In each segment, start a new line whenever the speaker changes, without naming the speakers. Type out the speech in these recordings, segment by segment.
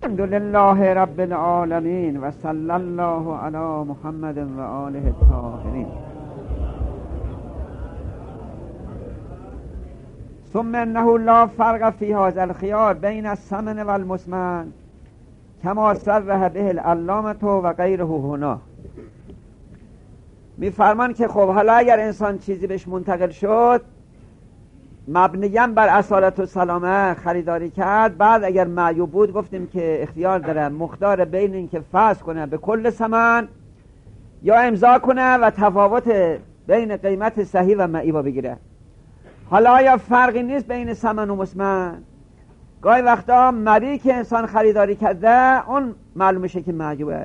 الحمد لله رب العالمين و صلی الله علی محمد و آله الطاهرین. ثم انه لا فرق فی هذا الخيار بین السمن و المسمن کما صرح به العلامة و غیره هنا. میفرمان که خب حالا اگر انسان چیزی بهش منتقل شد مبنیاً بر اصالت و سلامه خریداری کرد، بعد اگر معیوب بود گفتیم که اختیار داره مختار بین این که فصل کنه به کل ثمن یا امضا کنه و تفاوت بین قیمت صحیح و معیوب بگیره. حالا آیا فرقی نیست بین ثمن و مسمن؟ گاهی وقتا مبیعی که انسان خریداری کرده اون معلوم میشه که معیوبه،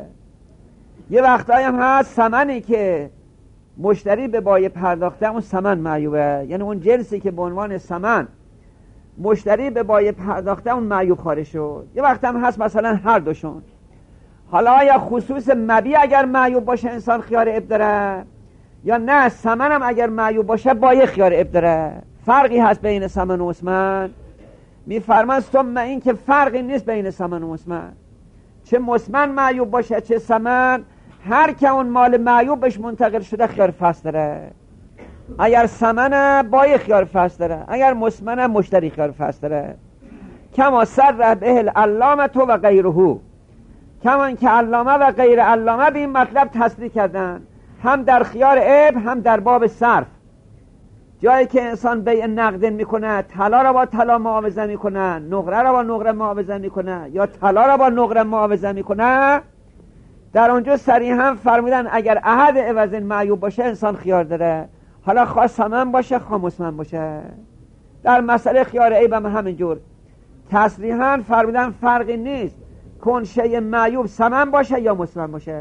یه وقتایی هم هست ثمنی که مشتری به بایع پرداخته اون ثمن معیوبه، یعنی اون جنسی که به عنوان ثمن مشتری به بایع پرداخته اون معیوب خارج شد. یه وقت هم هست مثلا هر دوشون. حالا آیا خصوص مبیع اگر معیوب باشه انسان خیار اب داره یا نه ثمن هم اگر معیوب باشه بایع خیار اب داره؟ فرقی هست بین ثمن و مسمن؟ میفرمان ثم این که فرقی نیست بین ثمن و مسمن، چه مسمن معیوب باشه چه ثمن، هر که اون مال معیوب بهش منتقل شده خیار فصل داره. اگر ثمن بایع خیار فصل داره، اگر مسمن مشتری خیار فصل داره. کما صرح به العلامة و غیره، کما که علامه و غیر علامه به این مطلب تصریح کردن، هم در خیار عیب هم در باب صرف. جایی که انسان بیع نقدین میکنه، طلا را با طلا معاوضه میکنه، نقره را با نقره معاوضه میکنه یا طلا را با نقره معاوضه میکنه، در اونجا صریحا فرمودن اگر احد عوض معیوب باشه انسان خیار داره، حالا خواه ثمن باشه خواه مسمن باشه. در مسئله خیار عیب هم همینجور تصریحا فرمودن فرقی نیست کن شیء معیوب ثمن باشه یا مسمن باشه،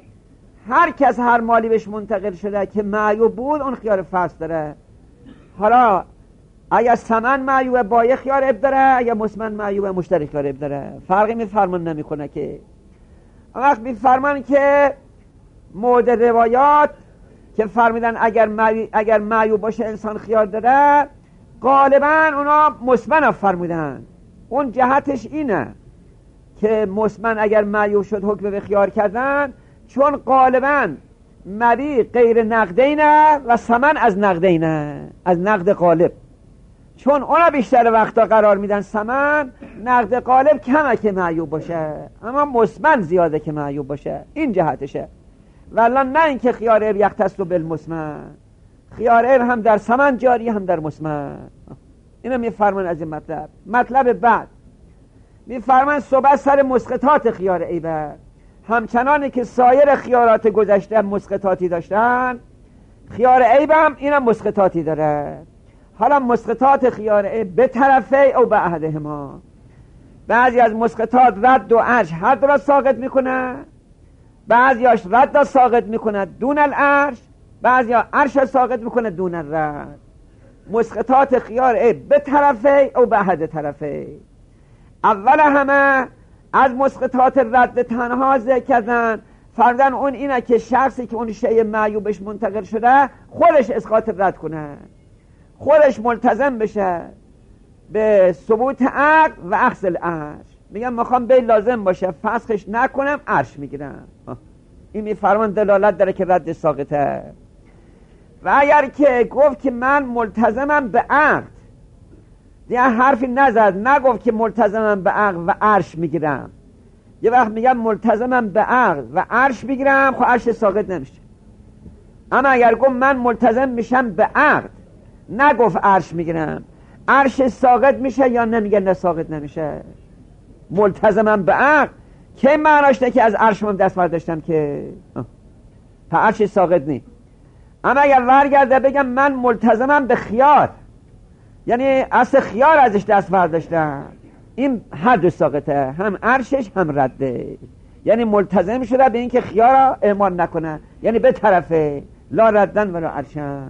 هر کس هر مالی بهش منتقل شده که معیوب بود اون خیار فصل داره. حالا اگر ثمن معیوب بایع خیار عیب داره، اگر مسمن معیوب مشتری خیار عیب داره، فرقی میفرمان نمیکنه. که وقت میفرمان که مورد روایات که فرمیدن اگر معیوب باشه انسان خیار داره، غالبا اونا مسمن فرمودن. اون جهتش اینه که مسمن اگر معیوب شد حکم به خیار کردن، چون غالبا مبیع غیر نقدینه و ثمن از نقدینه، از نقد غالب، چون اونا بیشتر وقتا قرار میدن ثمن، نقد غالب کمه که معیوب باشه، اما مسمن زیاده که معیوب باشه. این جهتشه. ولی نه اینکه خیار عیب یختص بالمسمن، خیار عیب هم در ثمن جاری هم در مسمن. اینو میفرمان از این مطلب. مطلب بعد میفرمان صحبت سر مسقطات خیار عیبه، همچنانی که سایر خیارات گذشته مسقطاتی داشتن، خیار عیب هم اینم مسقطاتی داره. حالا مسقطات خیار عیب به طرفی او به احدهما، بعضی از مسقطات رد و عرش هر دو را ساقط میکنه، بعضیاش رد را ساقط میکنه دون العرش، بعضیا عرش را ساقط میکنه دون الرد. مسقطات خیار عیب به طرفی او به احد طرفی. اول همه از مسقطات رد تنها ذکر کردن، فرضاً اون اینه که شخصی که اون شیء معیوبش منتقل شده خودش اسقاط رد کنه، خودش ملتزم بشه به ثبوت عقد و اخذ العرش. میگم میخوام به لازم باشه فسخش نکنم عرش میگیرم. این میفرمان دلالت داره که رد ساقطه. و اگر که گفت که من ملتزمم به عقد، دیگه حرفی نزد، نگفت که ملتزمم به عقد و عرش میگیرم. یه وقت میگم ملتزمم به عقد و عرش میگیرم، خب عرش ساقط نمیشه. اما اگر گفت من ملتزم میشم به عقد، نگفت عرش میگیرم، عرش ساقط میشه یا نمیگه نه ساقط نمیشه؟ ملتزمم به عقد که معناش نه که از عرشم دست برداشتم که تا عرش ساقط نی. اما اگر ورگرده بگم من ملتزمم به خیار، یعنی اصل خیار ازش دست برداشتم، این هر دو ساقطه، هم عرشش هم رده. یعنی ملتزم شده به این که خیار را اعمال نکنه، یعنی به طرفه لا ردن ولا عرشن.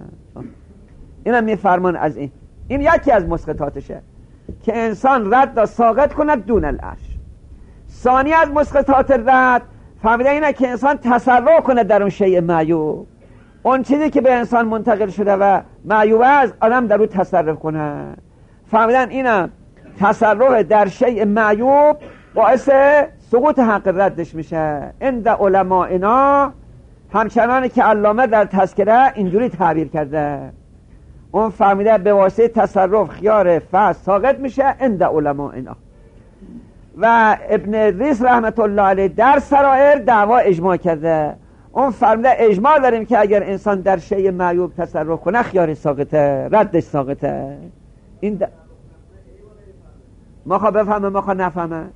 اینم میفرمان از این یکی از مسقطاتشه که انسان رد را ساقط کنه دون العرش. ثانی از مسقطات رد فهمیده اینه که انسان تصرف کنه در اون شیء معیوب، اون چیزی که به انسان منتقل شده و معیوب است آدم در اون تصرف کنه. فهمیدن اینم تصرف در شیء معیوب باعث سقوط حق ردش میشه. عند علمائنا همچنانی که علامه در تذکره اینجوری تعبیر کرده، اون فهمیده به واسطه تصرف خیار فصل ساقط میشه عند علمائنا. و ابن ادریس رحمت الله علیه در سرائر دعوا اجماع کرده، اون فرموده اجماع داریم که اگر انسان در شیء معیوب تصرف کنه خیار ساقطه، ردش ساقطه. این ما خواه بفهمه، ما خواه نفهمه،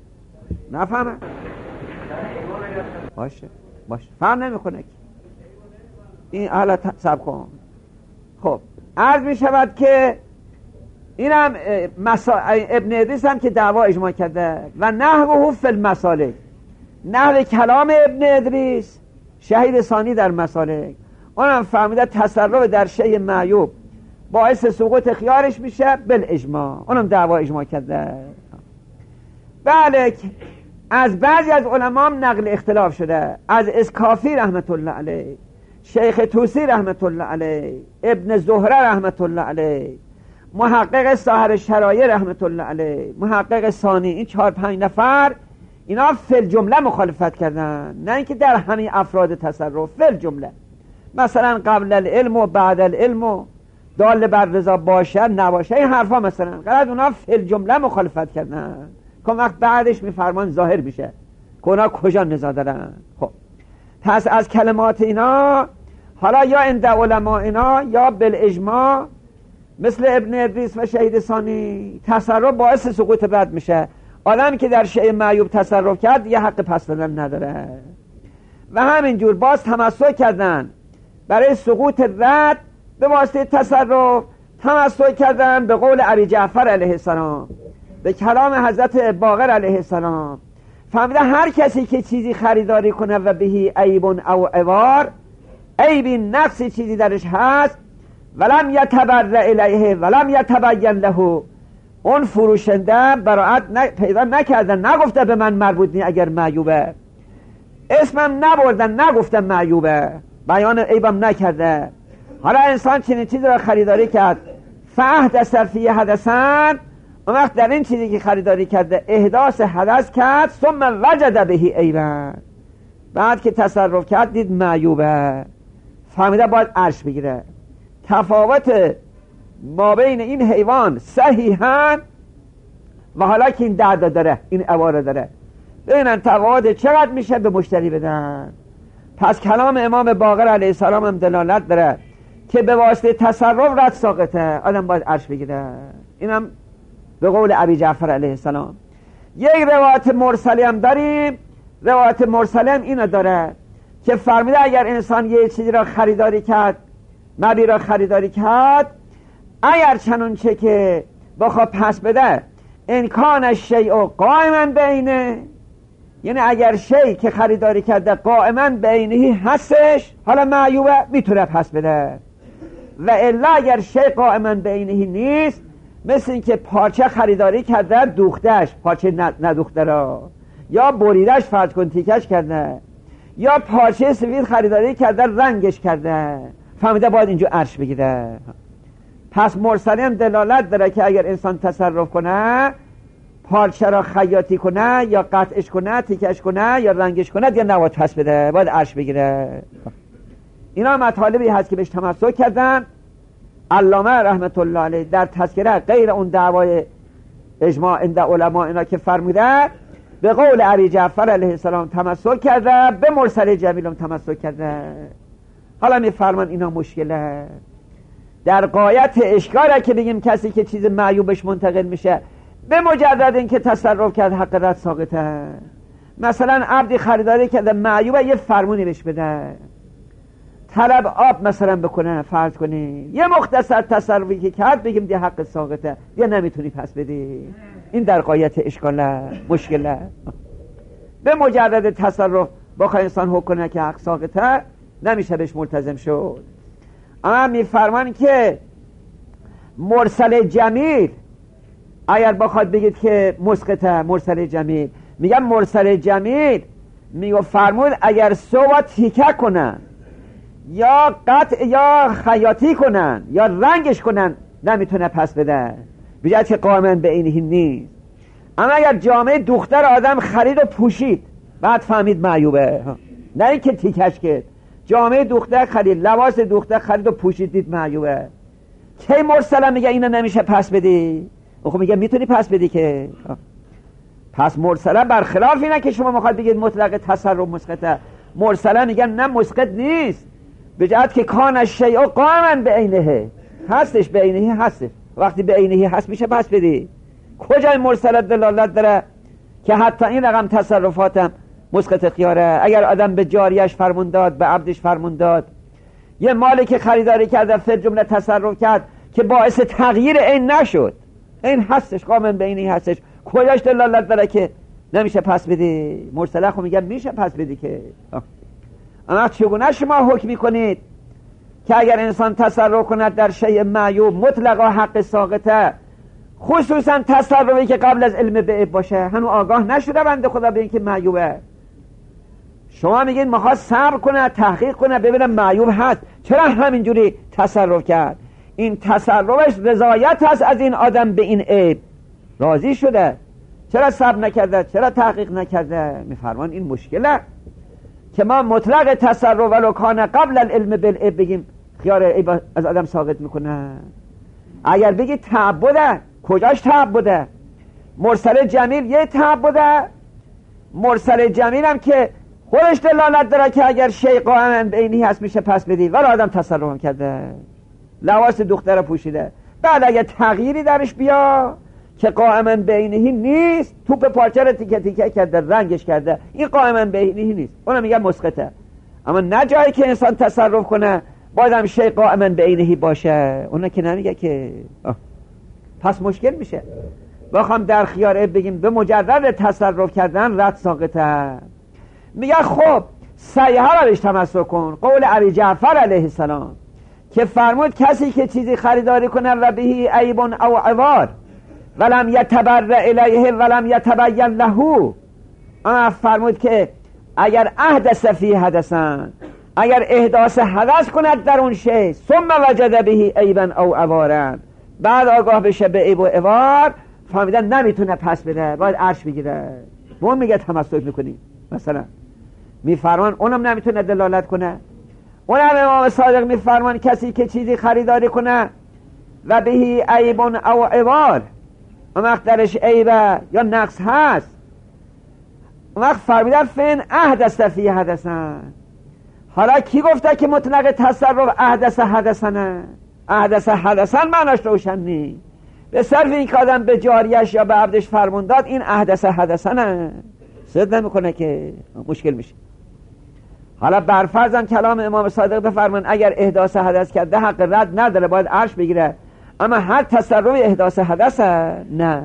باشه فهم نمیکنه که این حالا سب کن. خب عرض می شود که اینم ابن ادریس هم که دعوا اجماع کرده و نحوه فی المسالک، نحو کلام ابن ادریس شهید ثانی در مسالک، اونم فهمیده تصرف در شیء معیوب باعث سقوط خیارش میشه بالاجماع، اونم دعوا اجماع کرده. بله از بعضی از علما هم نقل اختلاف شده، از اسکافی رحمت الله علیه، شیخ توسی رحمت الله علیه، ابن زهره رحمت الله علیه، محقق ساحر شرایع رحمت الله علیه، محقق ثانی، این 4-5 نفر اینا فی الجمله مخالفت کردن، نه اینکه در همین افراد تصرف، فی الجمله. مثلا قبل العلم و بعد العلم و دال بر رضا باشه نباشه، این حرفا مثلا قرار اونا فی الجمله مخالفت کردن که وقت بعدش میفرمان ظاهر میشه که اونا کجا نزا دارن. خب پس از کلمات اینا حالا یا عند علماء اینا یا بالاجماع مثل ابن ادریس و شهید ثانی تصرف باعث سقوط رد میشه. آدمی که در شیء معیوب تصرف کرد یه حق پس دادن نداره. و همینجور باز تمسک کردن برای سقوط رد به واسطه تصرف، تمسک کردن به قول ابی جعفر علیه السلام، به کلام حضرت باقر علیه السلام. فهمیده هر کسی که چیزی خریداری کنه و بهی عیب او عوار، عیبی نقصی چیزی درش هست، ولم یتبرع الیه ولم یتبین له، اون فروشنده براعت پیدا نکردن، نگفته به من مربوط نی اگر معیوبه، اسمم نبردن، نگفتن معیوبه، بیان عیبم نکرده. حالا انسان چنین چیزی را خریداری کرد، فاحدث فیه حدثا، اون وقت در این چیزی که خریداری کرده احداث حدث کرد، ثم وجد بهی عیبا، بعد که تصرف کرد دید معیوبه، فهمیده باید عرش بگیره. تفاوت ما بین این حیوان صحیحاً و حالا که این درد داره، این عواره داره، ببینن تفاوت چقدر میشه به مشتری بدن. پس کلام امام باقر علیه السلام هم دلالت داره که به واسطه تصرف رد ساقطه، آدم باید عرش بگیره. اینم به قول ابی جعفر علیه السلام. یک روایت مرسلی هم داریم، روایت مرسلی هم اینو داره که فرمیده اگر انسان یه چیزی را خریداری کرد، مبی را خریداری کرد، اگر چنانچه که بخواد پس بده، امکان شیء قائما بینه، یعنی اگر شیء که خریداری کرده قائما بینهی هستش، حالا معیوبه میتونه پس بده، و الا اگر شیء قائما بینهی نیست، مثل این که پارچه خریداری کرده دوختش، پارچه ندوخته را، یا بریدش فرض کن تیکش کرده، یا پارچه سفید خریداری کرده رنگش کرده، فهمیده باید اینجا عرش بگیره. پس مرسلی هم دلالت داره که اگر انسان تصرف کنه، پارچه را خیاطی کنه یا قطعش کنه، تیکش کنه یا رنگش کنه، یا نباید پس بده، باید عرش بگیره. اینا مطالبی هست که بهش تمسک کردن. علامه رحمت الله علیه در تذکره غیر اون دعوای اجماع عند علما اینا که فرموده، به قول ابی جعفر علیه السلام تمسک کرده، به مرسل جمیل هم تمسک کرده. حالا میفرمان اینا مشکله در غایت اشکاله که بگیم کسی که چیز معیوبش منتقل میشه به مجرد این که تصرف کرد حق رد ساقطه. مثلا عبدی خریداری کرده معیوبه، یه فرمونی بهش بده، طلب آب مثلا بکنه، فرض کنی یه مختصر تصرفی که کرد بگیم دی حق ساقطه، یا نمیتونی پس بدی. این در غایت اشکاله، مشکله. به مجرد تصرف بخواه انسان حکم کنه که حق ساقطه، نمیشه بهش ملتزم شد. اما میفرمان که مرسل جمیل اگر بخواد بگید که مسقطه، مرسل جمیل، میگم مرسل جمیل میگو فرمود اگر سوا تیکه کنن یا قطع یا خیاطی کنن یا رنگش کنن، نمیتونه پس بده، بجد که قائمن به اینهی نیست. اما اگر جامعه دختر آدم خرید و پوشید بعد فهمید معیوبه، نه اینکه تیکش کرد، جامعه دختر خرید، لباس دختر خرید و پوشید، دید معیوبه، کی مرسلا میگه اینو نمیشه پس بدی؟ خب میگه میتونی پس بدی که. پس مرسلا برخلاف اینه که شما میخواد بگید مطلق تصرف مسقطه. مرسلا میگن نه مسقط نیست، به جهت که کان الشیء قائما بعینه، هستش بعینه هستش، وقتی بعینه هست میشه پس بدی. کجای مرسلا دلالت داره که حتی این رقم تصرفاتم مسقط خیاره؟ اگر آدم به جاریش فرمون داد، به عبدش فرمون داد، یه مالی که خریداری کرده فر جمله تصرف کرد که باعث تغییر این نشد، این هستش، قائما بعینه هستش، کجاش دلالت داره که نمیشه پس بدی؟ مرسلا خب میگن میشه پس بدی که. اما چگونه شما حکم میکنید که اگر انسان تصرف کند در شیء معیوب مطلقا حق ساقطه، خصوصا تصرفی که قبل از علم به باشه، هنو آگاه نشده بنده خدا به این که معیوبه، شما میگید میخواد صبر کنه، تحقیق کنه ببینم معیوب هست، چرا همینجوری تصرف کرد؟ این تصرفش رضایت هست از این آدم به این عیب، راضی شده، چرا صبر نکرده، چرا تحقیق نکرده؟ میفرمان این مشکله که ما مطلق تصرف ولو کان قبل العلم بالعیب بگیم خیار عیب از آدم ساقط میکنه. اگر بگید تعبده، کجاش تعبده؟ مرسل جمیل یه تعبده، مرسل جمیل هم که خودش دلالت داره که اگر شیء قائما بعینی هست میشه پس بدی، ولی آدم تصرف هم کرده، لباس دختر پوشیده، بعد اگر تغییری درش بیا که قائما بعینی نیست، توپ پارچه رو تیکه تیکه کرده، رنگش کرده، این قائما بعینی نیست، اونم میگن مسقطه. اما نه جایی که انسان تصرف کنه بازم شیء قائما بعینی باشه، اون که نمیگه که. پس مشکل میشه. بخوام در خیار بگیم به مجرد تصرف کردن رد ساقطه، میگه خب صحیحه رو بهش تمسک کن، قول ابی جعفر علیه السلام که فرمود کسی که چیزی خریداری کنه و بهی عیب او عوار ولم یتبرع الیه ولم یتبین له، اما فرمود که اگر احدث فی حدثن، اگر احداث حدث کند در اون شی، ثم وجد بهی عیبا او عوارا، بعد آگاه بشه به عیب و عوار، فهمیدن نمیتونه پس بده، باید عرش بگیره، اون میگه تمسک میکنی. مثلا میفرمان اونم نمیتونه دلالت کنه. اونم امام صادق میفرمان کسی که چیزی خریداری کنه و بهی عیب او عوار، اون وقت درش عیبه یا نقص هست، اون وقت فرمیدن فین احدث فی حدثن. حالا کی گفته که مطلق تصرف احدث حدثنه؟ احدث حدثن معناش روشن نی، به صرف این که آدم به جاریش یا به عبدش فرمون داد این احدث حدثنه، صد نمیکنه که مشکل میشه. حالا برفرضم کلام امام صادق بفرمان اگر احداث حدث کرده حق رد نداره، باید عرش بگیره، اما هر تصرف احداث حدث نه،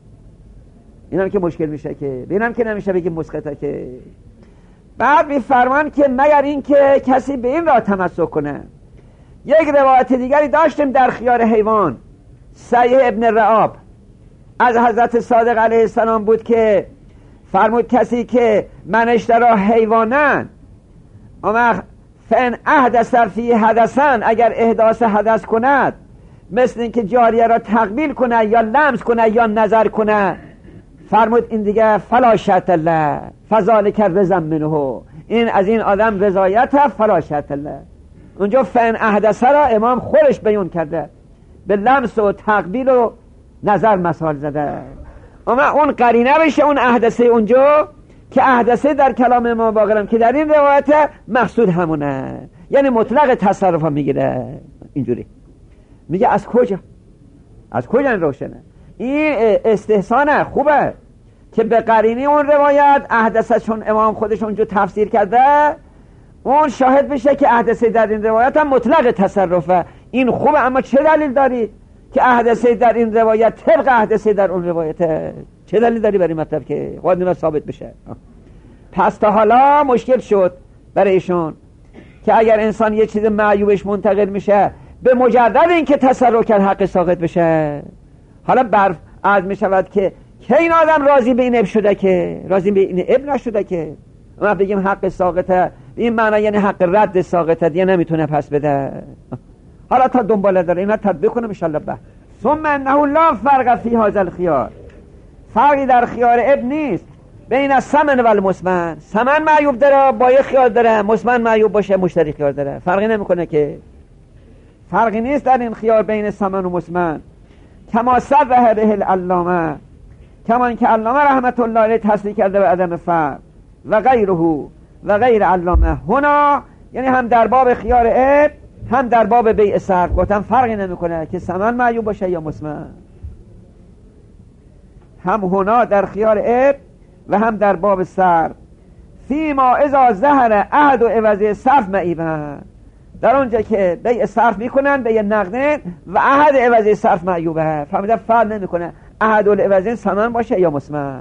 اینم که مشکل میشه که ببینم که نمیشه بگیم مسقطه که. بعد میفرمان که مگر این که کسی به این را تمسک کنه. یک روایت دیگری داشتیم در خیار حیوان، صحیح ابن رعاب از حضرت صادق علیه السلام بود که فرمود کسی که من اشترا حیوانن اما فن احدث فی حدثن، اگر احداث حدث کند مثل این که جاریه را تقبیل کنه یا لمس کنه یا نظر کنه، فرمود این دیگه فلا شرط الله فذلک رضا منه، این از این آدم رضایت فلا شرط الله. اونجا فن احدث را امام خودش بیان کرده، به لمس و تقبیل و نظر مثال زده، اما اون قرینه بشه اون احدثه اونجا که احدثه در کلام امام باقرم که در این روایت مقصود همونه، یعنی مطلق تصرف هم میگیره. اینجوری میگه از کجا این روشنه؟ این استحسانه، خوبه که به قرینه اون روایت احدثه، چون امام خودش اونجا تفسیر کرده، اون شاهد بشه که احدثه در این روایت هم مطلق تصرفه. این خوبه، اما چه دلیل دارید که احدثه در این روایت طبق احدثه در اون روایت؟ چه دلیل داری برای مطلب که خود اینا ثابت بشه؟ پس تا حالا مشکل شد برای ایشون که اگر انسان یه چیز معیوبش منتقل میشه به مجرد این که تصرف کرد حق ساقط بشه. حالا برف عرض میشود که این آدم راضی به این عیب شده که راضی به این عیب نشده که ما بگیم حق ساقطه، این معنی یعنی حق رد ساقطه، دیگه نمیتونه پس بده. حالا تا دنباله داره اینا تطبیق کنم ان شاء الله. ثم انه لا فرق فی هذا الخيار، فرقی در خیار اب نیست بین السمن و المسمن. سمن معیوب داره بایع خیار داره، مسمن معیوب باشه مشتری خیار داره، فرقی نمیکنه که، فرقی نیست در این خیار بین سمن و مسمن. کما صرح به العلامه، کما اینکه علامه رحمت الله علیه تصریح کرده به عدم فرق. و غیره و غیر علامه هنا، یعنی هم در باب خیار اب هم در باب بیع صرف گفتم فرقی نمیکنه که سمن معیوب باشه یا مسمن. هم هنا در خیار اب و هم در باب صرف. فیما اذا ظهر عهد و عوض صرف معیبن، در اونجا که بیع صرف میکنن بیع نقدن و عهد عوض صرف معیوبه. فهمیده فرق نمیکنه عهد و عوض سمن باشه یا مسمن.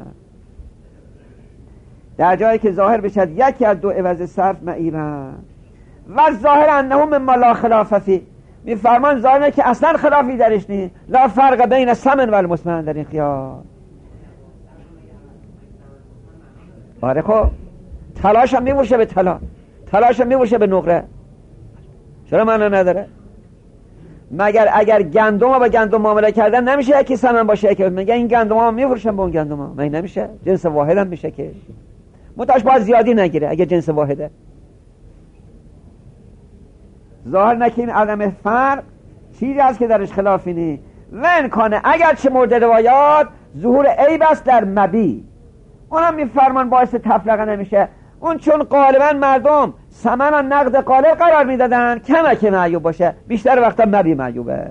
در جایی که ظاهر بشد یکی از دو عوض صرف معیبن و ظاهر انه مما لا خلاف فی، میفرمان ظاهره که اصلا خلافی درش نیست. لا فرق بین سمن و المسمن در این خیال. آره خب تلاش هم میموشه به طلا، تلاش هم میموشه به نقره، چرا معنا نداره؟ مگر اگر گندم ها با گندم معامله کردن نمیشه یکی سمن باشه که میگه این گندم ها میفروشن با اون گندم ها، من نمیشه، جنس واحد هم میشه که متاش باید زیادی نگیره اگه جنس واحده. ظاهر نکین عدم فرق چیزی هست که درش خلافی نی. و امکانه اگر چه مورد روایات ظهور عیب است در مبی، اونم میفرمان باعث تفرقه نمیشه. اون چون غالبا مردم ثمن و نقد غالب قرار میدادن کمک معیوب باشه، بیشتر وقتا مبی معیوبه.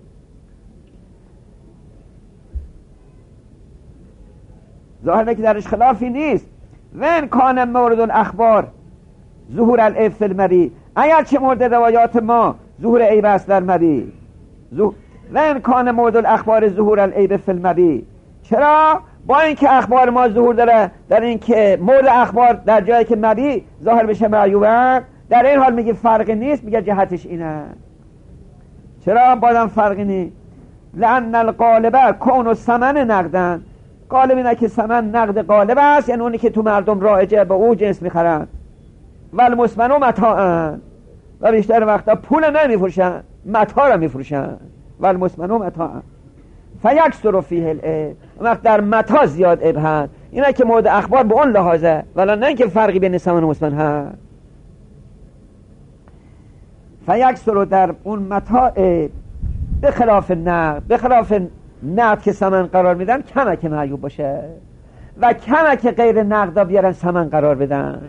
ظاهر که درش خلافی نیست. و امکان مورد الاخبار ظهور العیب فی المبی، اگر چه مورد روایات ما ظهور عیب است در مبی. و امکان مورد الاخبار ظهور العیب فی المبی، چرا؟ با اینکه اخبار ما ظهور داره در این که مورد اخبار در جایی که مبی ظاهر بشه معیوبه، در این حال میگه فرقی نیست، میگه جهتش اینه. چرا بازم فرقی نیست؟ لأن الغالبه کون و ثمن نقدن، غالب اینه که ثمن نقد غالب است، یعنی اونی که تو مردم رایجه به او جنس میخرن. و المسمن و متاعن، و بیشتر وقتا پول نمیفروشن متاع را میفروشن. و المسمن و متاعن فیکثر فیه العیب، وقت در متاع زیاد عیب هست، اینه که مورد اخبار به اون لحاظه، ولی نه که فرقی بین ثمن و مسمن هست. فیکثر در اون متاع عیب به خلاف نقد، به خلاف نقد که ثمن قرار میدن کمک معیوب باشه و کمک غیر نقدا بیارن ثمن قرار بدن.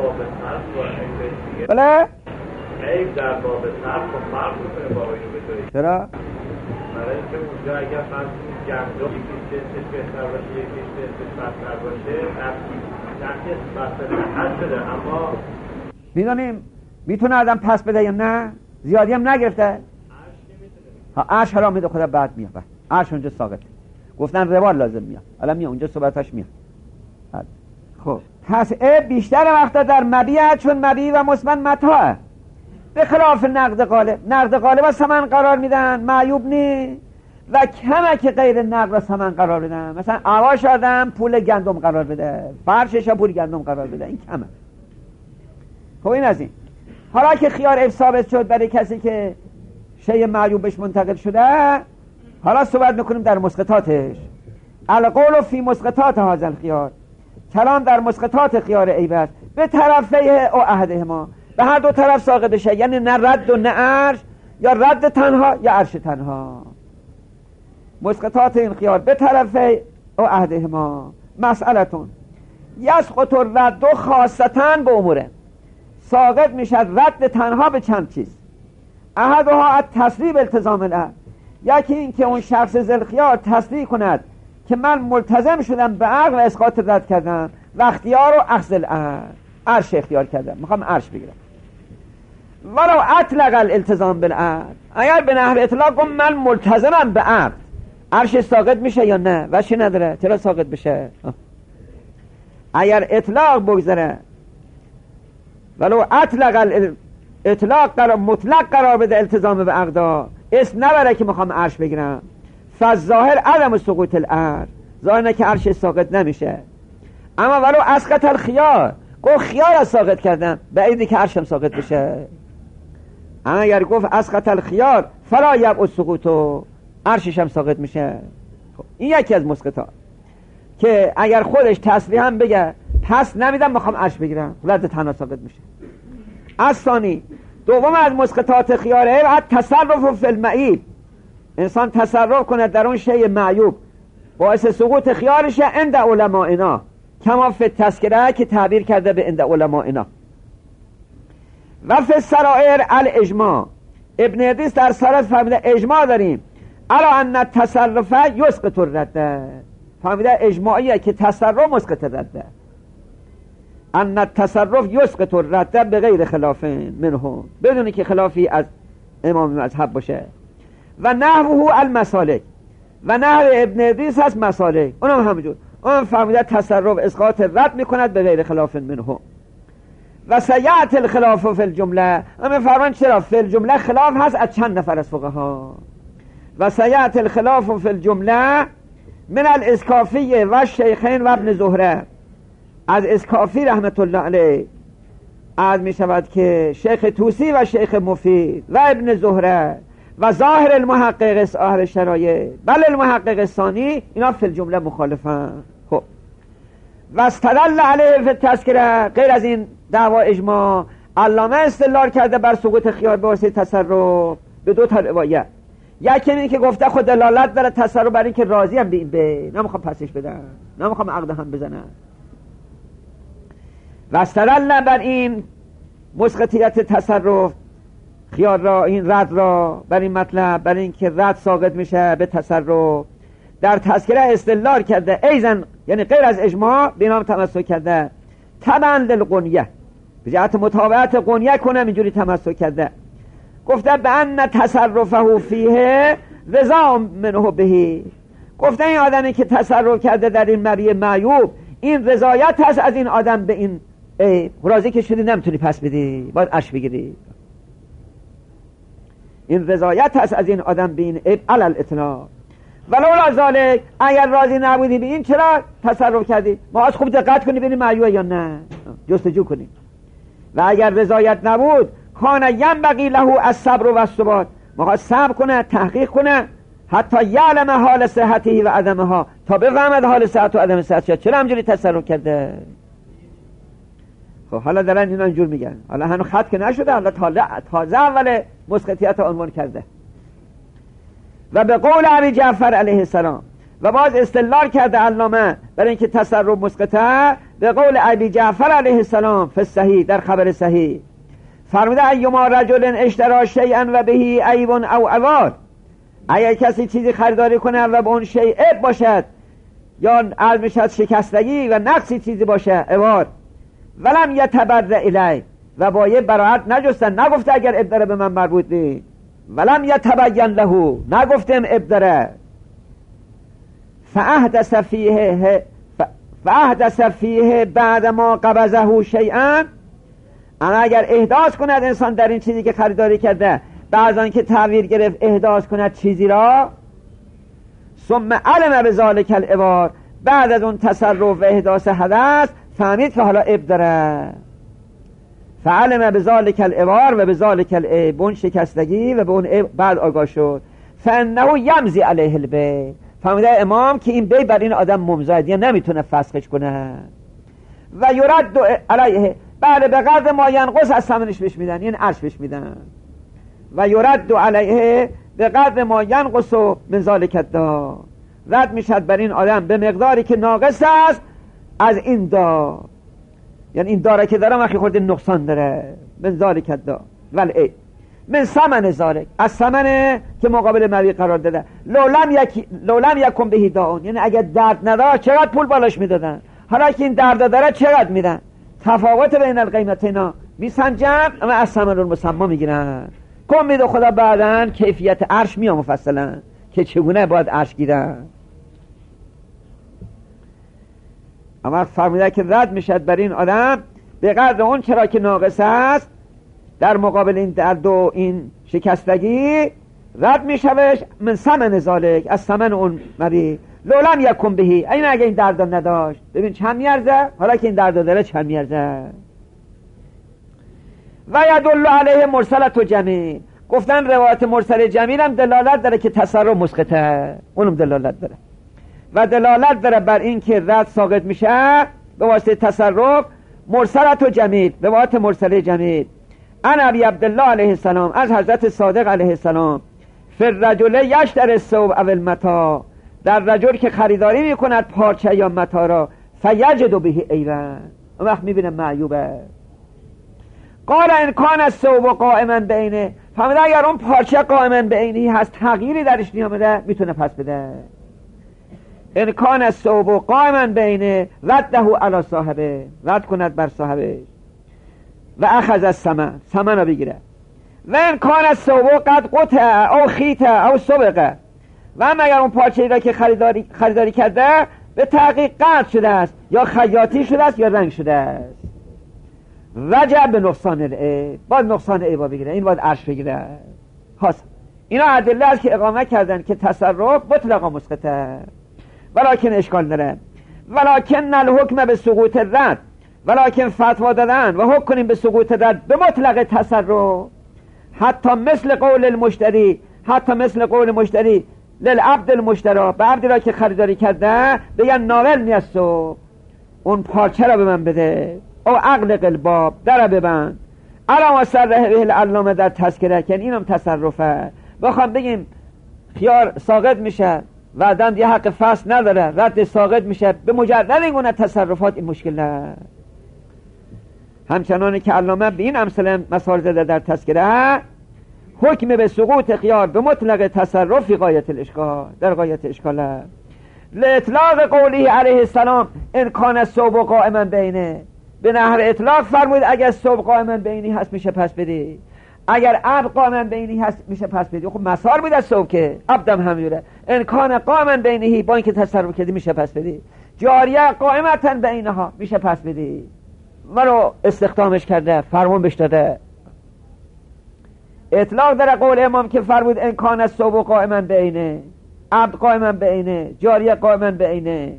بله؟
عیب در باب صرف و فرق میکنه با اینو بذارید.
چرا؟
برای اینکه اونجا اگر فرض گندم یکیش جنسش بهتر باشه یکیش جنسش بدتر باشه، تحقیق بدتر حد بده، اما
میدونیم میتونه آدم پس بده یا نه؟ زیادی هم نگرفته؟ عرش حرام میده خدا بعد میاد. عرش اونجا ساقط گفتن روال لازم میاد، الان میاد اونجا صحبتاش میاد. خب پس عیب بیشتر وقتا در مبیعه، چون مبیع و مسمن متاعه، به خلاف نقد غالب. نقد غالب و ثمن قرار میدن معیوب نی، و کمک غیر نقد و ثمن قرار بدن. مثلا عواش آدم پول گندم قرار بده، فرشش پول گندم قرار بده، این کمه. خب این از این. حالا که خیار عیب ثابت شد برای کسی که شیء معیوبش منتقل شده، حالا صحبت میکنیم در مسقطاتش. القول فی مسقطات هذا الخیار، کلام در مسقطات خیار عیب است. به طرفه او عهدهما، به هر دو طرف ساقط بشه، یعنی نه رد و نه عرش، یا رد تنها یا عرش تنها. مسقطات این خیار به طرفه او عهدهما. مسئلتون یسقط الرد خاصتا به اموره، ساقط میشد رد تنها به چند چیز. احدها التصریح التزام العهد، یکی این که اون شخص ذوالخیار تصریح کند که من ملتزم شدم به عقد و اسقاط رد کردم و اختیار و اخذ العهد، عرش اختیار کردم، میخوام عرش بگیرم. ولو اطلق الالتزام بالعقد، اگر به نحو اطلاق گفت من ملتزمم به عقد، عرش ساقط میشه یا نه؟ وشی نداره، چرا ساقط بشه؟ اگر اطلاق بگذره، ولو اطلق اطلاق قرار مطلق قرار بده التزام به عقدا، اسم نبره که میخوام عرش بگیرم. فالظاهر عدم سقوط العرش، ظاهر نه که عرش ساقط نمیشه. اما ولو اسقط الخیار، گفت خیار از ساقط کردم، بعیده که عرشم ساقط بشه. اما اگر گفت اسقط الخیار فلا یبعد سقوطو، عرشش هم ساقط میشه. خب این یکی از مسقطات. که اگر خودش تصریح هم بگه پس نمیدم میخوام عرش بگیرم، رد تنها ثابت میشه. از ثانی دوم از مسقطات خیاره بعد تصرف فی المعیب، انسان تصرف کنه در اون شیء معیوب باعث سقوط خیارشه عند علمائنا کما فی التذکره که تعبیر کرده به عند علمائنا. و فی السرائر الاجماع، ابن ادریس در سرائر فهمیده اجماع داریم الا ان التصرف یسقط الرد، فهمیده اجماعیه که تصرف مسقط رده، ان التصرف یسقط الرد به غیر خلاف منهم، بدون که خلافی از امام مذهب باشه. و نحوه المسالک، و نحو ابن ادریس هست مسالک، اونم همینجور، اون فهمیده تصرف اسقاط رد میکند به غیر خلاف منهم. و سیعت الخلاف فی الجمله، اما فرمان چرا فی الجمله خلاف هست از چند نفر از فقها. و سیعت الخلاف فی الجمله من الاسکافی و شیخین و ابن زهره، از اسکافی رحمت الله علیه عرض می شود که شیخ توسی و شیخ مفید و ابن زهره و ظاهر المحقق صاحب شرایع بل المحقق ثانی، اینا فی الجمله مخالفن. خب و استدل علیه فی التذکره، غیر از این دعوا اجماع علامه استدلال کرده بر سقوط خیار به واسطه تصرف به دو تا روایت. یکی این که گفته خود دلالت داره تصرف بر این که راضی هم به این به نمیخوام پسش بدن، نمیخوام عقد هم بزنن. و استدل بر این مسقطیت تصرف خیار را، این رد را، بر این مطلب، بر این که رد ساقط میشه به تصرف در تذکره استدلال کرده ایزن، یعنی غیر از اجماع به نام تمسک کرده تبعا للقنیه، به جهت متابعت قنیه کنم اینجوری تمسک کرده. گفته به ان تصرفه فیه رضا منه بهی، گفته این آدمی که تصرف کرده در این مری معیوب این رضایت هست از این آدم به این راضی که شدی نمیتونی پس بدی، باید عرش بگیری. این رضایت هست از این آدم به این علی الاطلاق. ولولا ذالک، اگر راضی نبودی به این چرا تصرف کردی؟ ما از خوب دقت کنی ببینی معیوبه یا نه، جستجو کنی. و اگر رضایت نبود کان ینبغی له الصبر و الثبات، ما صبر کنه، تحقیق کنه حتی یعلم حال صحته و عدمها، تا بفهمد حال صحت و عدم صحت چرا همجوری تصرف کرده. خب حالا دارن اینا اینجور میگن، حالا هنوز خط که نشده، حالا تازه اول مسقطیت عنوان کرده. و به قول ابی جعفر علیه السلام، و باز استدلال کرده علامه برای اینکه تصرف مسقطه به قول ابی جعفر علیه السلام فی الصحیح، در خبر صحیح فرموده ایما رجل اشترا شیئا و بهی عیب او عوار، اگر کسی چیزی خریداری کنه و به اون شیء عیب باشد یا عرض میشد شکستگی و نقصی چیزی باشه عوار، ولم یتبرع الیه، و با یه براعت نجستن، نگفته اگر عیب داره به من مربوط نی، ولم یتبین له، نگفتم عیب داره، فاحدث فیه بعد ما قبضه شیئا، اما اگر احداث کند انسان در این چیزی که خریداری کرده بعد آن که تعویر گرفت احداث کند چیزی را، ثم علم بذالک العوار، بعد از اون تصرف و احداث حدث فهمید که حالا عیب داره، فعلم بذالک العوار و بذالک العیب، به اون شکستگی و به اون عیب بعد آگاه شد، فانه یمضی علیه البیع، فهمیده امام که این بی بر این آدم ممضی، یا نمیتونه فسخش کنه. و یرد علیه، بله به قدر ما ینقص از ثمنش بهش میدن، یعنی عرش بهش میدن. و یرد علیه به قدر ما ینقص من ذالک الدا، رد میشد بر این آدم به مقداری که ناقص است از این دا، یعنی این داره که داره وقتی خورده نقصان داره، من ذالک الدا ولی من ثمن ذالک، از ثمن که مقابل مبیع قرار داده، لولم یکن بهی داون، یعنی اگر درد نداره چقدر پول بالاش میدادن، حالا که این درد داره چقدر میدن، تفاوت بین القیمتینا میسنجن، اما از ثمن المسمى میگیرن. کم میده خدا بعدن کیفیت عرش میام مفصلا که چگونه باید عرش گیرن. اما فرموده که رد میشد بر این آدم به قدر اون چرا که ناقص است در مقابل این درد و این شکستگی، رد میشوش من ثمن ذالک، از ثمن اون مبیع، لولم یکن بهی، این اگه این درد نداشت، ببین چند میارزه، حالا که این درد داره چند میارزه. و یدل علیه مرسلت و جمیل، گفتن روایت مرسل جمیل هم دلالت داره که تصرف مسقطه، اونم دلالت داره. و دلالت داره بر این که رد ساقط میشه به واسطه تصرف. مرسلت و جمیل، روایت مرسله جمیل. ان ابی عبدالله علیه السلام، از حضرت صادق علیه السلام، فی الرجل یشتری الثوب او المتاع، در رجل که خریداری میکند پارچه یا متاع را، فیجد به عیبا، اون وقت میبینه معیوبه. قال ان کان الثوب قائما بینه، فهمیده اگر اون پارچه قائما بینی هست، تغییری درش نیامده، میتونه پس بده. ان کان الثوب قائما بینه رده علی صاحبه، رد کند بر صاحبه و اخذ الثمن، ثمن رو بگیره. و ان کان الثوب قد قطع او خیط او سبقه، و اما اگر اون پارچه‌ای را که خریداری کرده به تحقیق قطع شده است، یا خیاطی شده است یا رنگ شده است، رجع به نقصان العیب، باید نقصان عیب بگیره، این باید عرش بگیره. اینا ادله است که اقامه کردن که تصرف مطلقا مسقطه، ولکن اشکال داره. ولکن الحکم به سقوط رد، ولکن فتوا دادن و حکم کنیم به سقوط رد به مطلق تصرف، حتی مثل قول المشتری، حتی مثل قول مشتری للعبد المشتری، به عبدی را که خریداری کرده بگن ناول میستو، اون پارچه را به من بده، او عقل قلباب در ببند. علامه صرح به العلامه در تذکره، که اینم تصرفه. بخوام بگیم خیار ساقط میشه و دم یه حق فصل نداره، رد ساقط میشه به مجرد این گونه تصرفات، این مشکل نه. همچنانه که علامه به این امثله مثال زده در تذکره، حکم به سقوط خیار به مطلق تصرف فی غایت الاشکال، در غایت اشکاله. لاطلاق قوله علیه السلام ان کان الثوب قائما بینه، به نحو اطلاق فرمود اگر ثوب قائما بینی هست میشه پس بدی، اگر عبد قائما بینی هست میشه پس بدی. خب مثال بود از ثوب که عبدم همینه، ان کان قائما بینه، با اینکه تصرف کردی میشه پس بدی. جاریه قائمتا بینها، میشه پس بدی. منو استخدامش کرده، فرمان بهش داده. اطلاق در قول امام که فرمود ان کان الثوب قائما بینه، عبد قائما بینه، جاریه قائما بینه.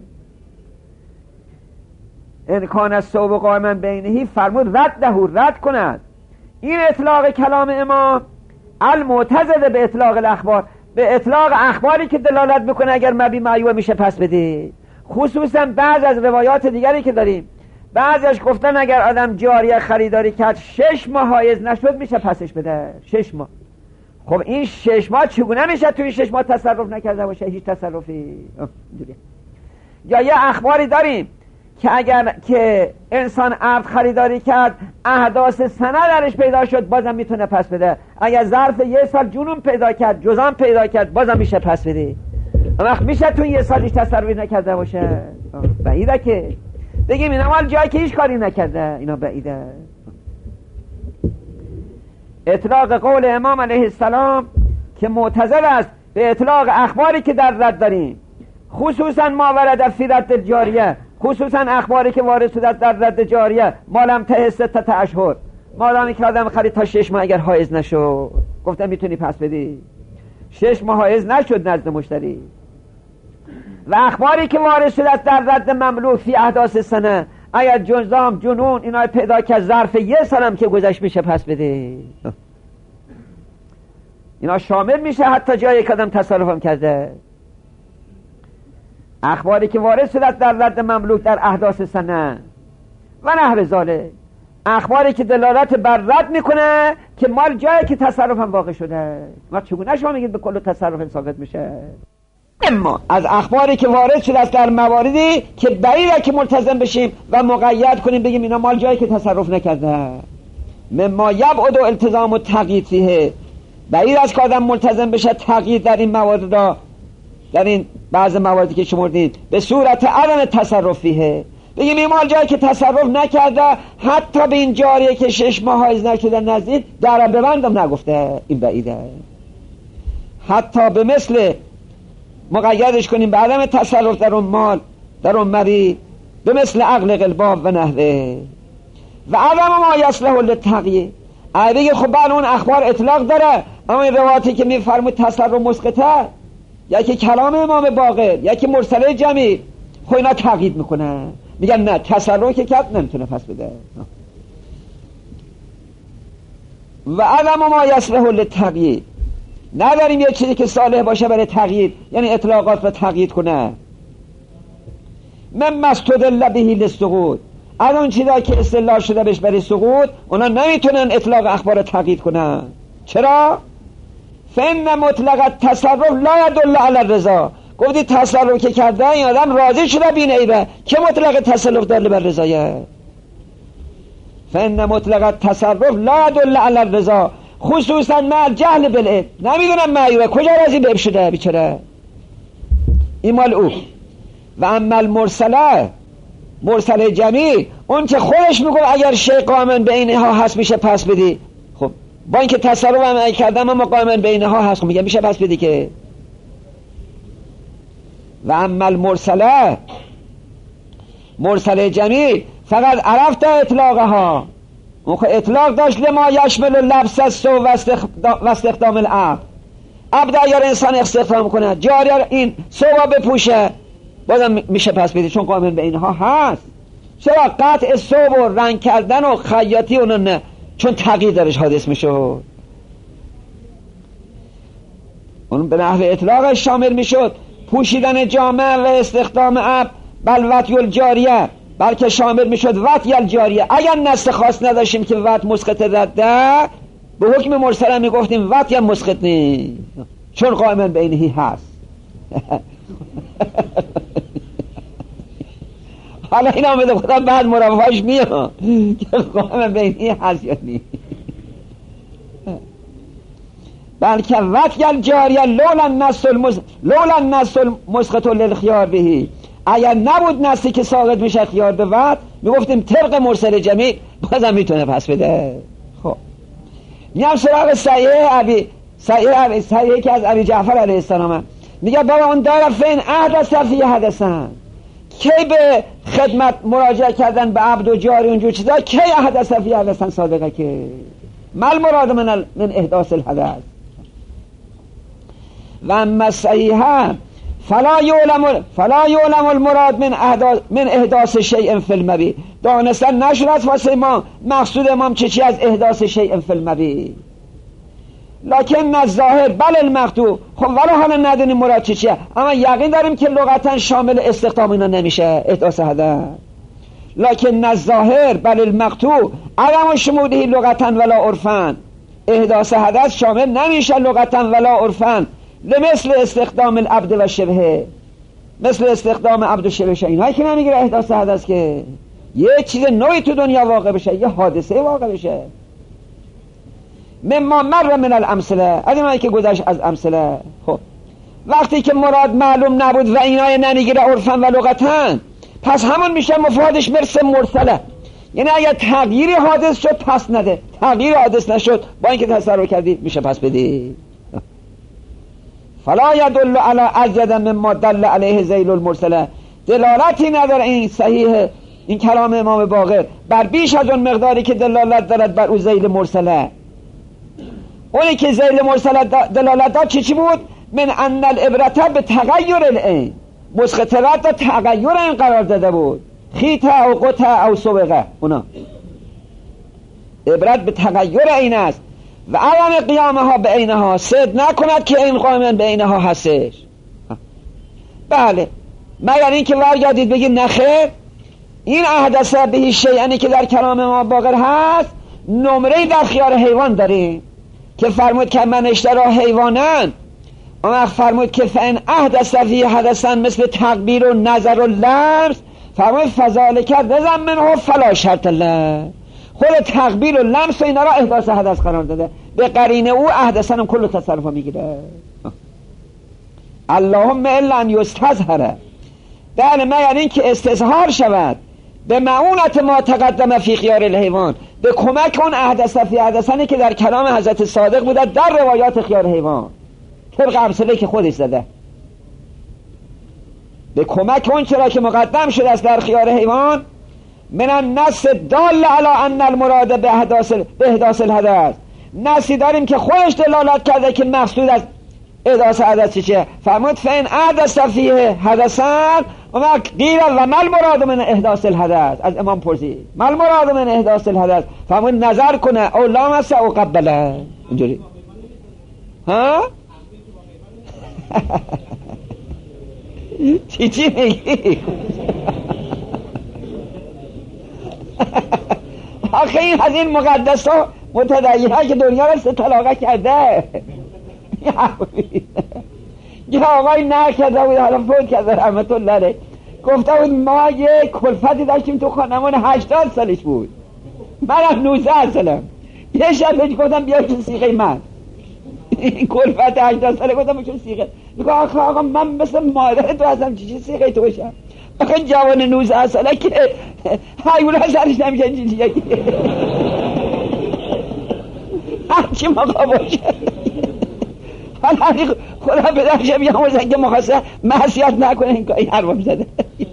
ان کان الثوب قائما بینه فرمود رد کند. این اطلاق کلام امام المعتضد به اطلاق الاخبار، به اطلاق اخباری که دلالت میکنه اگر مبی معیوب میشه پس بده. خصوصا بعض از روایات دیگری که داریم، بعضیش گفتن اگر آدم جاریه خریداری کرد 6 ماه حایض نشد میشه پسش بده. 6 ماه. خب این 6 ماه چگونه میشه توی 6 ماه تصرف نکرده باشه؟ هیچ تصرفی. یا یه اخباری داریم که اگر که انسان عبد خریداری کرد احداث سنه درش پیدا شد بازم میتونه پس بده. اگر ظرف 1 سال جنون پیدا کرد، جزام پیدا کرد، بازم میشه پس بده. وقت میشه تو 1 سال هیچ تصرفی نکرده باشه؟ بعیده که بگیم اینا مال جایی که هیچ کاری نکرده، اینا بعیده. اطلاق قول امام علیه السلام که معتضد است به اطلاق اخباری که در رد داریم، خصوصا ما ورد فی رد جاریه، خصوصا اخباری که وارد شده در رد جاریه، مالم ته 6 اشهر، مادامی که آدم خرید تا 6 ماه اگر حایض نشد گفتم میتونی پس بدی. 6 ماه حایض نشد نزد مشتری. و اخباری که وارد شده در رد مملوک فی احداث سنه، اگر جزام جنون اینا پیدا که ظرف 1 سالم که گذشت میشه پس بده. اینا شامل میشه حتی جایی که آدم تصرفم کرده. اخباری که وارد شده در رد مملوک در احداث سنه و نحو ذالک، اخباری که دلالت بر رد میکنه که مال جایی که تصرفم واقع شده. ما چگونه شما میگید به کل تصرف ثابت میشه؟ اما از اخباری که وارد شده است در مواردی که بعیده که ملتزم بشیم و مقید کنیم بگیم اینا مال جایی که تصرف نکرده، مما یبعد التزام و تقیید فیه، بعید است که آدم ملتزم بشه تقیید در این موارد را، در این بعض مواردی که شمردید، به صورت عدم تصرف فیه، بگیم این مال جایی که تصرف نکرده، حتی به این جاریه که 6 ماه حایض نشده نزدیک در ببندم نگفته، این بعیده. حتی به مثل مقیدش کنیم به عدم تصرف در اون مال، در اون مری، به مثل عقل قلباب و نحوه. و عدم ما یصلح للتقیه، بگه خب بله اون اخبار اطلاق داره، اما این روایتی که میفرمود تصرف مسقطه، یکی کلام امام باقر، یکی مرسله جمیل، خب اینا تقیید میکنه، میگن نه تصرف که کرد نمیتونه پس بده. و عدم ما یصلح للتقیه، نداریم یه چیزی که صالح باشه برای تغییر، یعنی اطلاقات رو تغییر کنه. من مستدل بهی للسقوط، از اون چیزا که استدلال شده بهش برای سقوط، اونا نمیتونن اطلاق اخبار تقیید کنن. چرا؟ فإن مطلق التصرف لا يدل على الرضا. گفتی تصرف که کرده این آدم راضی شده بین عیبه، که مطلق تصرف دل بر رضایه. فإن مطلق التصرف لا يدل على الرضا خصوصا مع الجهل بالعیب. نمیدونم معیوبه کجا راضی به عیب شده بیچاره. این مال او. و اما المرسله، مرسله جمیع، اون که خودش میگه اگر شی قائم بینها هست میشه پس بدی. خب با اینکه تصرف هم کردم اما قائم بینها هست، خب میگه میشه پس بدی که. و اما المرسله، مرسله جمیع، فقط عرفت اطلاقها، اون خب اطلاق داشت لما یشمل لبس السو و استخدام العقل. عبد اگر انسان استخدام کنه جاری این سووا بپوشه بازم میشه پس بدی چون قائم به اینها هست. چرا قطع سوب و رنگ کردن و خیاطی اونو نه، چون تغییر درش حادث میشه، اون به نحو اطلاقش شامل میشد. پوشیدن جامعه و استخدام عبد بل وطی الجاریه، بلکه شامل میشد وطی الجاریه. اگر نص خاص نداشتیم که وط مسقط رده، به حکم مرسله میگفتیم وطی هم مسقط نی، چون قائم به اینهی هست. حالا این آمده خدا بعد مرافعاش میاد که قائم به اینهی هست یا نی، بلکه وطی الجاریه لولا النص المسقط للخیار بهی. اگر نبود نصی که ساقط میشه خیار به وط، میگفتیم طبق مرسل جمیع بازم میتونه پس بده. خب میام سراغ صحیحه که از ابی جعفر علیه السلام میگه بابا اون داره فین احدث فی حدثن، کی به خدمت مراجعه کردن به عبد و جاری اونجور چیزا، کی احدث فی حدثن صادقه که مال مراد من احداث الحدث. و اما صحیحه فلا یعلم المراد من احداث شیء فی المبی، دانستن نشد واسه ما مقصود امام چی از احداث شیء فی المبی، لکن الظاهر بل المقطوع. خب ولی حالا ندونیم مراد چیه، اما یقین داریم که لغتا شامل استخدام اینا نمیشه احداث حدث. لکن الظاهر بل المقطوع عدم شموله لغتا ولا عرفا، احداث حدث شامل نمیشه لغتا ولا عرفا لمثل استخدام العبد و شبهه، مثل استخدام عبد و شبهه. اینهایی که نمیگیره احداث حدث که یه چیز نوعی تو دنیا واقع بشه، یه حادثه واقع بشه. مما مر من الامثله، از اینایی که گذشت از امثله. خب وقتی که مراد معلوم نبود و اینای نمیگیره عرفا و لغتا، پس همون میشه مفادش مرسله. یعنی اگر تغییری حادث شد پس نده، تغییر حادث نشد با اینکه تصرف کردی میشه پس بدی. فلا يدل على ازید مما دل علیه ذیل المرسله، دلالتی نداره این صحیح این کلام امام باقر بر بیش از اون مقداری که دلالت دارد بر او ذیل مرسله. اونی که ذیل مرسله دلالت داد چی بود؟ من ان العبرة به تغییر العین، مسقطرات تغییر این قرار داده بود، خیطه او قطع او سبقه. اونا عبرت به تغییر این است و عدم قیامها به عینها، صد نکند که این قائم به عینها هستش. بله، مگر این که برگردید بگید نخیر این احدث به شیئنی که در کلام ما باقر هست نمره در خیار حیوان داریم که فرمود که من اشترا حیوانن، اما فرمود که فان احدث فی حدثا مثل تقبیر و نظر و لمس، فرمود فذلک رزم منه فلا شرط له. خود تقبیر و لمس و اینا را احداث حدث قرار داده، به قرینه او احدثن هم کل تصرف میگیره. اللهم الا ان یستظهر، بله مگر این که استظهار شود به معونت ما تقدم فی خیار الحیوان، به کمک اون احدث فی حدثنی که در کلام حضرت صادق بوده در روایات خیار حیوان طبق امثله که خودش زده، به کمک اون چرا که مقدم شده است در خیار حیوان من النص دال علی ان المراد به احداث الحدث، نصی داریم که خودش دلالت کرده که مقصود از احداث حدث چیه. فرمود فین احدث فیه حدثا و قیل و مل مراد من احداث الحدث. از امام پرسید مل مراد من احداث الحدث، فرمود نظر کنه او لامس او قبله. اینجوری ها چی میگی؟ آخه این از این مقدس ها متدیعه که دنیا را 3 طلاقه کرده. یه آقای نکرده بود، حالا فوت کرده رحمت الله علیه، گفته بود ما یه کلفتی داشتیم تو خانمون 80 سالش بود، منم 19 سالم. یه شب بهش گفتم بیا چون سیغه من این کلفت 80 ساله، گفتم چون سیغه. میگه آقا من مثل مادر تو هستم، چی سیغه تو باشم؟ آخه جوان 19 ساله که حیولا سرش نمیشه چیزی همچی موقع باشه. حالا خدا پدرش بیامرزن که مخواستن معصیت نکنه این کاری حرام زده.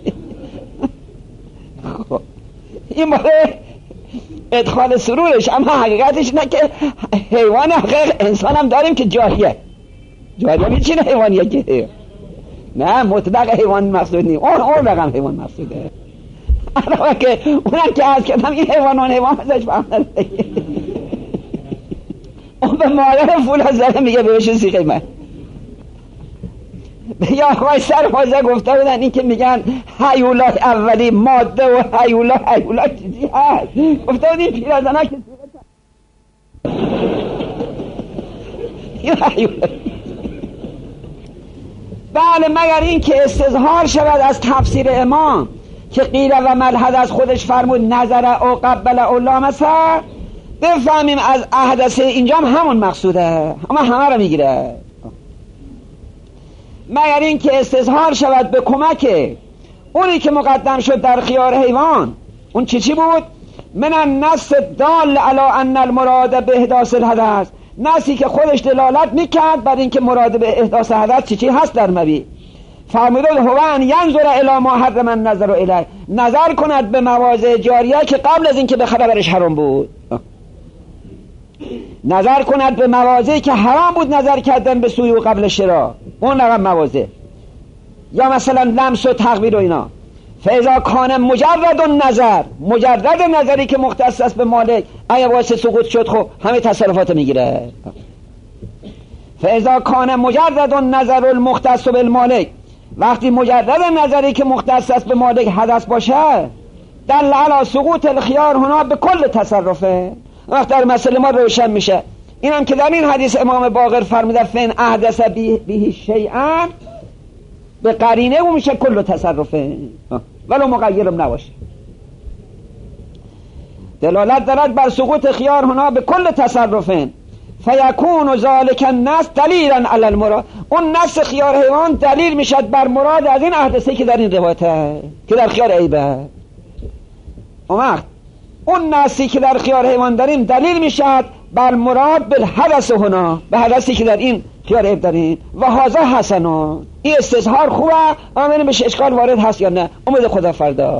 خب این موقع ادخال سرورش، اما حقیقتش نه که حیوان حقیق انسان هم داریم که جاریه میچینه حیوانیه که نه مطلق حیوان مقصود نیم، اون رقم حیوان مقصوده. اما که اونم که از کردم این حیوان ازش فهمده اون به مادر فول از زده میگه بهشون سیغه من. یا آقای سرخوازه گفته بودن این که میگن حیولات اولی ماده و حیولات چیزی هست، گفته بود این پیرزن ها که حیولات. بله، مگر این که استظهار شود از تفسیر امام که قیل و ملحد از خودش فرمود نظر او قبل او لامسه، بفهمیم از احدث اینجا همون مقصوده، اما همه رو میگیره. مگر این که استظهار شود به کمک اونی که مقدم شد در خیار حیوان، اون چی بود؟ من النص دال علی ان المراد به احداث الحدث، نصی که خودش دلالت میکرد بر این که مراد به احداث حدث چی هست در مبی. فرمودن هو ان ینظر الی ما حرم النظر الیه، نظر کند به مواضع جاریه که قبل از این که به خبرش حرام بود، نظر کند به مواضعی که حرام بود نظر کردن به سوی و قبل شرا، اون رقم مواضع. یا مثلا لمس و تقبیل و اینا. فاذا کان مجرد النظر، مجرد نظری که مختص است به مالک، اگه واسه سقوط شد خب همه تصرفات میگیره. فاذا کان مجرد النظر المختص بالمالک، وقتی مجرد نظری که مختص است به مالک حدث باشه، دل علی سقوط الخيار هنا به کل تصرفه. وقت در مسئله ما روشن میشه. اینم که در این حدیث امام باقر فرموده فین احدث به شیئا، به قرینه او میشه کل تصرفه ولو مغیرم نباشه. دلالت دارد بر سقوط خیار هنا به کل تصرفه، فیکون ذلک النص دلیلا علی المراد، اون نص خیار حیوان دلیل میشد بر مراد از این احدثه که در این روایته که در خیار عیبه. وقت اون نصی که در خیار حیوان داریم دلیل میشد بر مراد بالحدث هنا، به حدثی که در این خیار عیب داریم. و هذا حسنا، این استظهار خوبه، اما بهش اشکال وارد هست یا نه، امید خدا فردا.